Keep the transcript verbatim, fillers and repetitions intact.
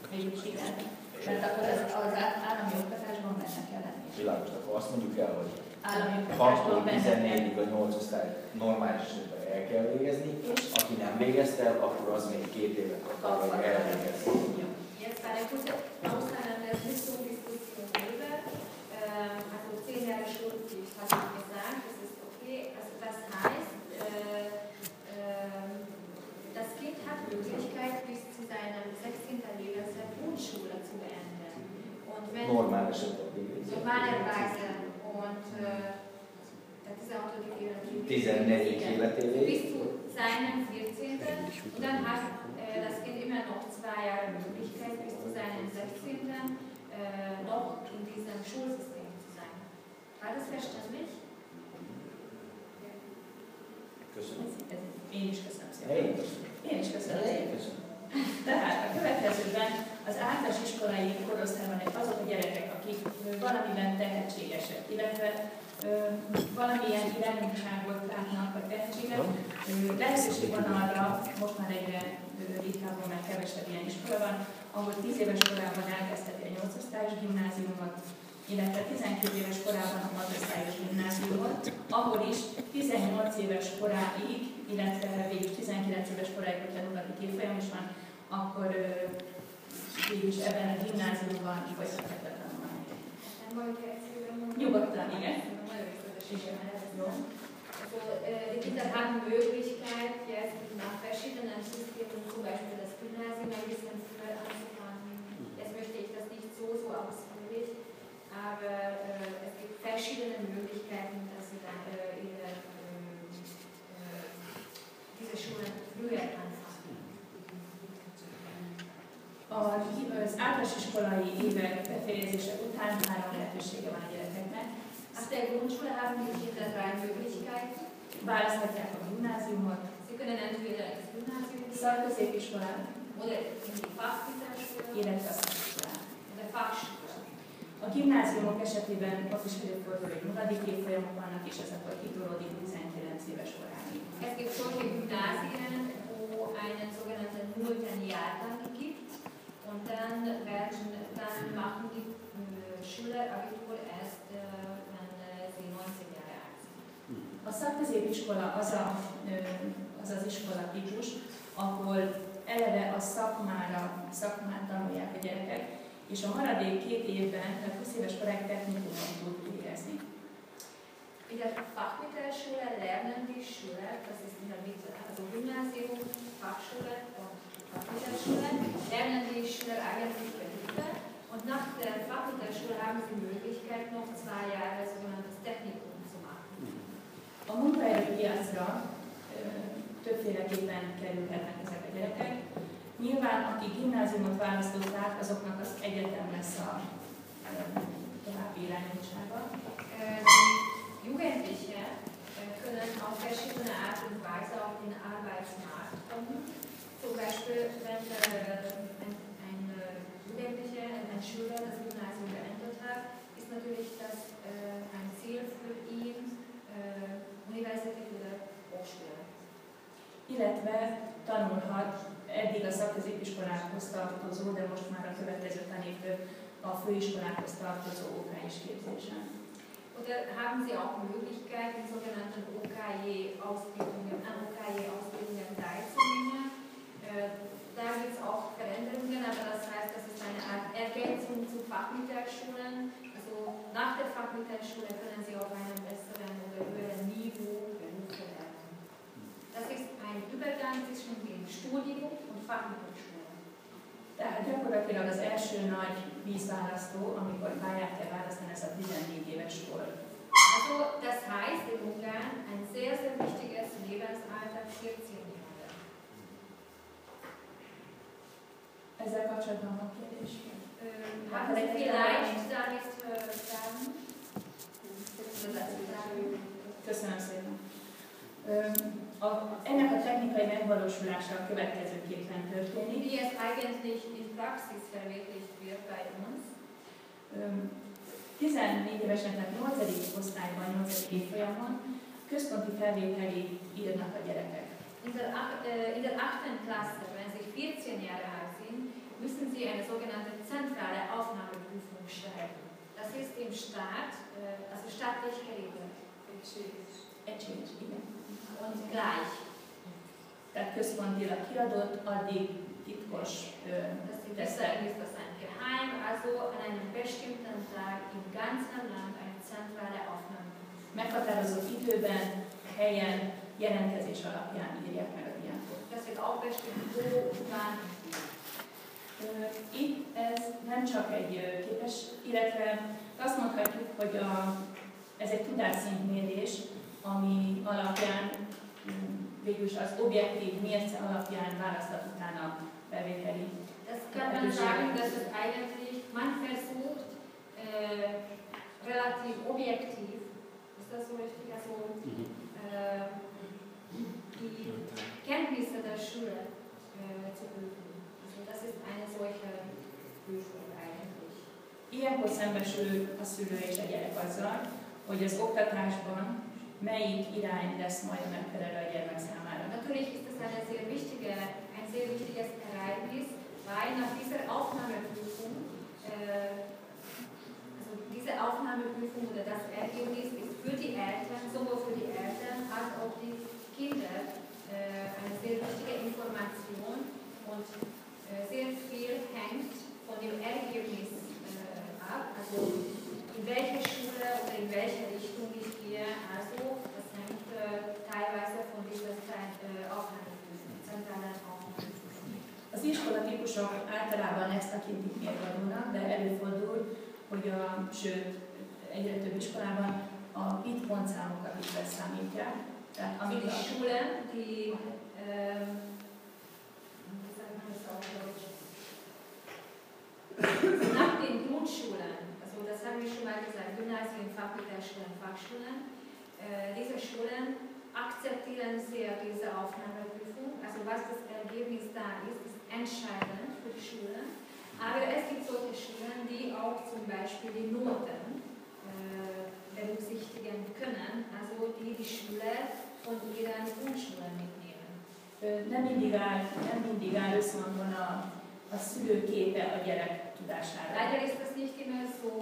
Mégis igen. Mert akkor az, az állami oktatásban benne kell lenni. Világos, akkor azt mondjuk el, hogy hattól tizennégyig a nyolc osztály normális esetben el kell végezni, és aki nem végezte el, akkor az még két évet akar, hogy elvégezni. Jetzt bei der Kurse Ausland der Diskussion darüber, also zehn Jahre Schulpflicht, habe ich gesagt, das ist okay. Also das heißt, äh, äh, das Kind hat Möglichkeit, bis zu seinem sechzehnten Lebensjahr Grundschule zu beenden. Und wenn normál esetben végezzni. Normalerweise und äh, der tizenhatodik életéig. tizennegyedik életéig. Bis zu seinem vierzehnten Und dann hat äh, das Kind immer noch zwei Jahre Möglichkeit, bis zu seinem sechzehnten Äh, noch in diesem Schulsystem zu sein. War das verständlich? Köszönöm. Én is köszönöm szépen. Én köszönöm. Én is köszönöm szépen. Köszönöm. Tehát a következőben az általános iskolai korosztályban azok a gyerekek, akik valamiben tehetségesek, illetve ö, valamilyen irányultságot látnak, vagy tehetséget, lehetőség van arra, most már egyre ritkábban, mert kevesebb ilyen iskola van, ahol tíz éves korában elkezdheti a nyolc osztályos gimnáziumot, illetve tizenkét éves korában a hat osztályos gimnáziumot, ahol is tizennyolc éves koráig, illetve végül tizenkilenc éves koráig, hogyha nulladik évfolyam is van, akkor végül is ebben a gimnáziumban folytatják a tanulmányokat. Nyugodtan, igen. Jó. Also, äh, die Kinder haben Möglichkeit, jetzt nach verschiedenen Systemen, zum Beispiel das Gymnasium ein bisschen früher anzufangen. Jetzt möchte ich das nicht so, so ausführlich, aber äh, es gibt verschiedene Möglichkeiten, dass sie dann äh, ihre, äh, diese Schulen früher anfangen. Az általános iskolai évek befejezése után három lehetősége van a gyerekeknek. Nach der Grundschule haben die Kinder drei Möglichkeiten. Választhatják a gimnáziumot, Sie können entweder ins Gymnasium gehen szakközépiskolát, oder in die Fachmittelschule illetve a szakiskolát. oder Fachschule. A gimnáziumok esetében ott is előfordul, hogy nulladik évfolyamok vannak, és ez akkor kitolódik tizenkilenc éves koráig. Es gibt solche Gymnasien, wo einen sogenannten nullten Jahrgang gibt und dann, werden, dann machen die äh, Schüler Abitur erst, äh, wenn äh, sie neunzehn Jahre alt sind. A szakközépiskola az, a, az az iskola típus, ahol eleve a szakmára, szakmát tanulják a gyerekek, és a maradék két évben, tehát húsz éves koráig technikumot tud végezni. In der Fachmittelschule lernen die Schüler, das ist in der Mitte, also Gymnasium, Fachschule und Fachmittelschule, lernen die Schüler eigentlich Berufe und nach der Fachmittelschule haben sie die Möglichkeit, noch zwei Jahre sogenanntes Technikum zu machen. A munkaerőpiacra többféleképpen kerülhetnek ezek a gyerekek. Nyilván, akik gimnáziumot választották, azoknak az egyetem lesz a további irányultsága. Jugendliche können auf verschiedene Art und Weise auf den Arbeitsmarkt kommen. Zum Beispiel, wenn ein, ein Jugendlicher, ein Schüler das Gymnasium beendet hat, ist natürlich das ein Ziel für ihn, Universität oder Hochschule. Illetve tanulhat eddig a szakközépiskolákhoz tartozó, de most már a következő tanévtől a főiskolákhoz tartozó ó ká is képzésen. Oder haben Sie auch Möglichkeit, in sogenannten ó ká jé-Ausbildungen, an ó ká jé-Ausbildungen teilzunehmen? Äh, da gibt es auch Veränderungen, aber das heißt, das ist eine Art Ergänzung zu Fachmittelschulen. Also nach der Fachmittelschule können Sie auf einem besseren oder höheren Niveau Berufe lernen. Das ist ein Übergang zwischen dem Studium und Fachmittelschule. Tehát gyakorlatilag az első nagy vízválasztó, amikor pályát kell választani, ez a tizennégy éves kor. Also, das heißt in Ungarn ein sehr, sehr wichtiges Lebensalter, vierzehn Jahre. Ezzel kapcsolatban van kérdés? Haben Sie vielleicht damit Fragen? Köszönöm szépen. A, ennek a technikai megvalósulása a következőképpen történik. Wie es eigentlich in Praxis verwirklicht wird bei uns. tizennégy éveseknek nyolcadik osztályban, nyolcadik évfolyamon központi felvételi írnak a gyerekek. In der, äh, in der achten Klasse, wenn sie vierzehn Jahre alt sind, müssen Sie eine sogenannte zentrale Aufnahmeprüfung schreiben. Das ist im Staat, äh, also staatlich geregelt. Egységes, igen. Und gleich. Tehát központilag kiadott, addig titkos ö, Das in tesztek. Österreich ist das ein Geheim, also an einem bestimmten Tag im ganzen Land eine zentrale Aufnahmeprüfung. Meghatározott időben, helyen, jelentkezés alapján írják meg a diákot. Das wird auch bestimmt, wo, wann. Ö, Itt ez nem csak egy ö, képes, illetve azt mondhatjuk, hogy a, ez egy tudásszintmérés, ami alapján mm, végülis az objektív mérce alapján választat utána bevételi. Das kann man sagen, dass es eigentlich, man versucht, äh, relativ objektiv, ist das so richtig, also äh, die Kenntnisse der Schule äh, zu prüfen. Also das ist eine solche Prüfung eigentlich. Ilyenkor szembesül a szülő és a gyerek azzal, hogy az oktatásban melyik irány lesz majd a megfelelő a gyermek számára. Natürlich ist das eine sehr wichtige, ein sehr wichtiges Ereignis, weil nach dieser Aufnahmeprüfung, äh, also diese Aufnahmeprüfung oder das Ergebnis ist für die Eltern, sowohl für die Eltern als auch die Kinder äh, eine sehr wichtige Information und äh, sehr viel hängt von dem Ergebnis äh, ab, also in welche Schule oder in welche Richtung ich gehe, also das hängt äh, teilweise von dieser äh, Aufnahmeprüfung, zentralen Aufnahmeprüfung. Az iskola típusok általában ezt tekintik mérvadónak, de előfordul, hogy a, sőt, egyre több iskolában a bit pontszámokat is beszámítják. Tehát Also amit die a, Schulen, die, ähm, wie sagt man das auf Deutsch? Also nach den Grundschulen, also das haben wir schon mal gesagt, Gymnasien, Fachmittelschule, Fachschulen, äh, diese Schulen akzeptieren sehr diese Aufnahmeprüfung, also was das Ergebnis da ist, ist entscheidend für die Schule. Aber es gibt solche Schulen, die auch zum Beispiel die Noten äh, berücksichtigen können, also die die Schule von ihren Grundschulen mitnehmen. ö, nem mindig áll, nem mindig áll összhangban a, a szülő képe a gyerek tudására. Leider ist das nicht immer so,